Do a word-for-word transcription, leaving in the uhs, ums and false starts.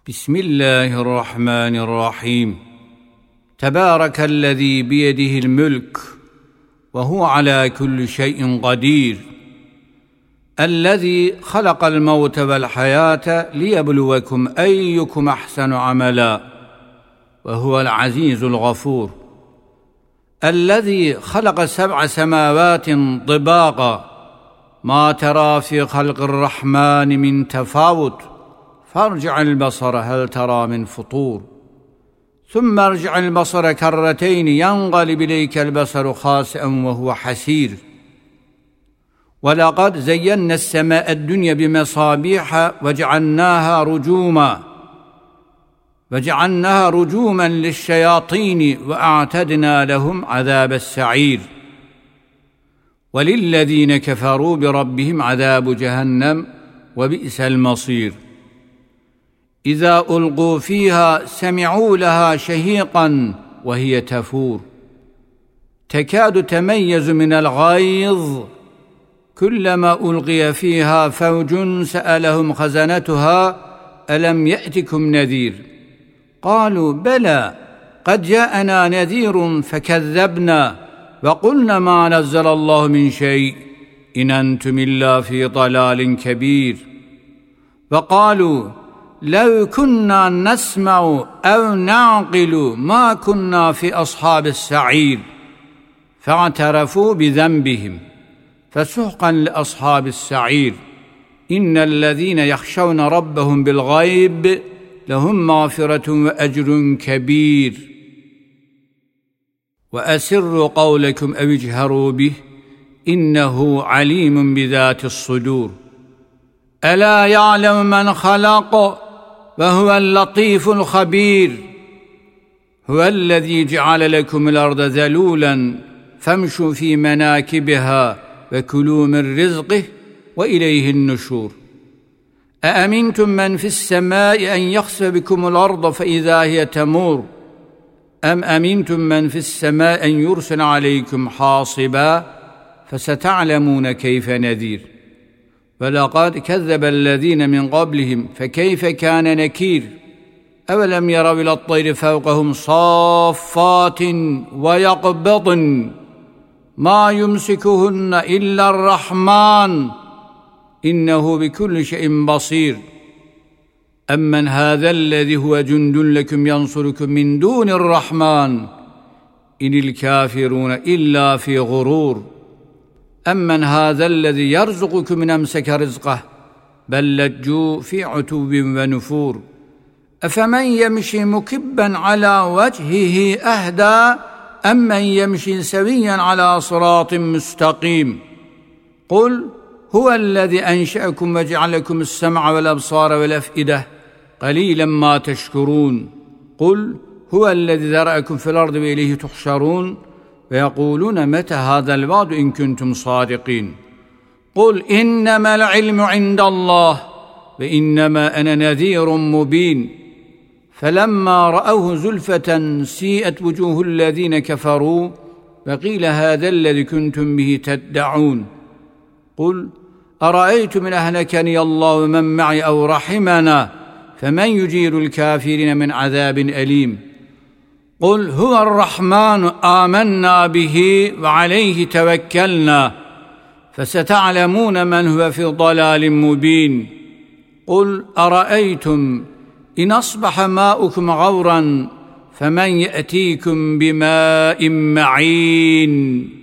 بسم الله الرحمن الرحيم. تبارك الذي بيده الملك وهو على كل شيء قدير، الذي خلق الموت والحياة ليبلوكم أيكم أحسن عملا، وهو العزيز الغفور، الذي خلق سبع سماوات طباقا، ما ترى في خلق الرحمن من تفاوت، فارجع البصر هل ترى من فطور، ثم ارجع البصر كرتين ينقلب إليك البصر خاسئا وهو حسير. ولقد زينا السماء الدنيا بمصابيح وجعلناها رجوما وجعلناها رجوما للشياطين وأعتدنا لهم عذاب السعير. وللذين كفروا بربهم عذاب جهنم وبئس المصير. إذا ألقوا فيها سمعوا لها شهيقا وهي تفور، تكاد تميز من الغيظ، كلما ألقي فيها فوج سألهم خزنتها ألم يأتكم نذير، قالوا بلى قد جاءنا نذير فكذبنا وقلنا ما نزل الله من شيء إن أنتم إلا في ضلال كبير. وقالوا لو كنا نسمع أو نعقل ما كنا في أصحاب السعير، فاعترفوا بذنبهم فسحقا لأصحاب السعير. إن الذين يخشون ربهم بالغيب لهم مغفرة وأجر كبير. وأسروا قولكم أو اجهروا به إنه عليم بذات الصدور. ألا يعلم من خلق وهو اللطيف الخبير. هو الذي جعل لكم الأرض ذلولا فامشوا في مناكبها وكلوا من رزقه وإليه النشور. أأمنتم من في السماء أن يخسف بكم الأرض فإذا هي تمور، أم أمنتم من في السماء أن يرسل عليكم حاصبا، فستعلمون كيف نذير. ولقد كذب الذين من قبلهم فكيف كان نكير. أولم يروا إلى الطير فوقهم صافات ويقبضن ما يمسكهن إلا الرحمن إنه بكل شيء بصير. أمن هذا الذي هو جند لكم ينصركم من دون الرحمن إن الكافرون إلا في غرور. أمن هذا الذي يرزقكم من أمسك رزقه بل لجوا في عتو ونفور. أفمن يمشي مكبا على وجهه أهدى أم من يمشي سويا على صراط مستقيم. قل هو الذي أنشأكم وجعلكم السمع والأبصار والأفئدة قليلا ما تشكرون. قل هو الذي ذرأكم في الأرض وإليه تحشرون. ويقولون متى هذا الوعد إن كنتم صادقين. قل إنما العلم عند الله وإنما أنا نذير مبين. فلما رأوه زلفة سيئت وجوه الذين كفروا وقيل هذا الذي كنتم به تدعون. قل أرأيتم إن أهلكني الله ومن معي أو رحمنا فمن يجير الكافرين من عذاب أليم. قل هو الرحمن آمنا به وعليه توكلنا فستعلمون من هو في ضلال مبين. قل أرأيتم إن أصبح ماؤكم غورا فمن يأتيكم بماء معين.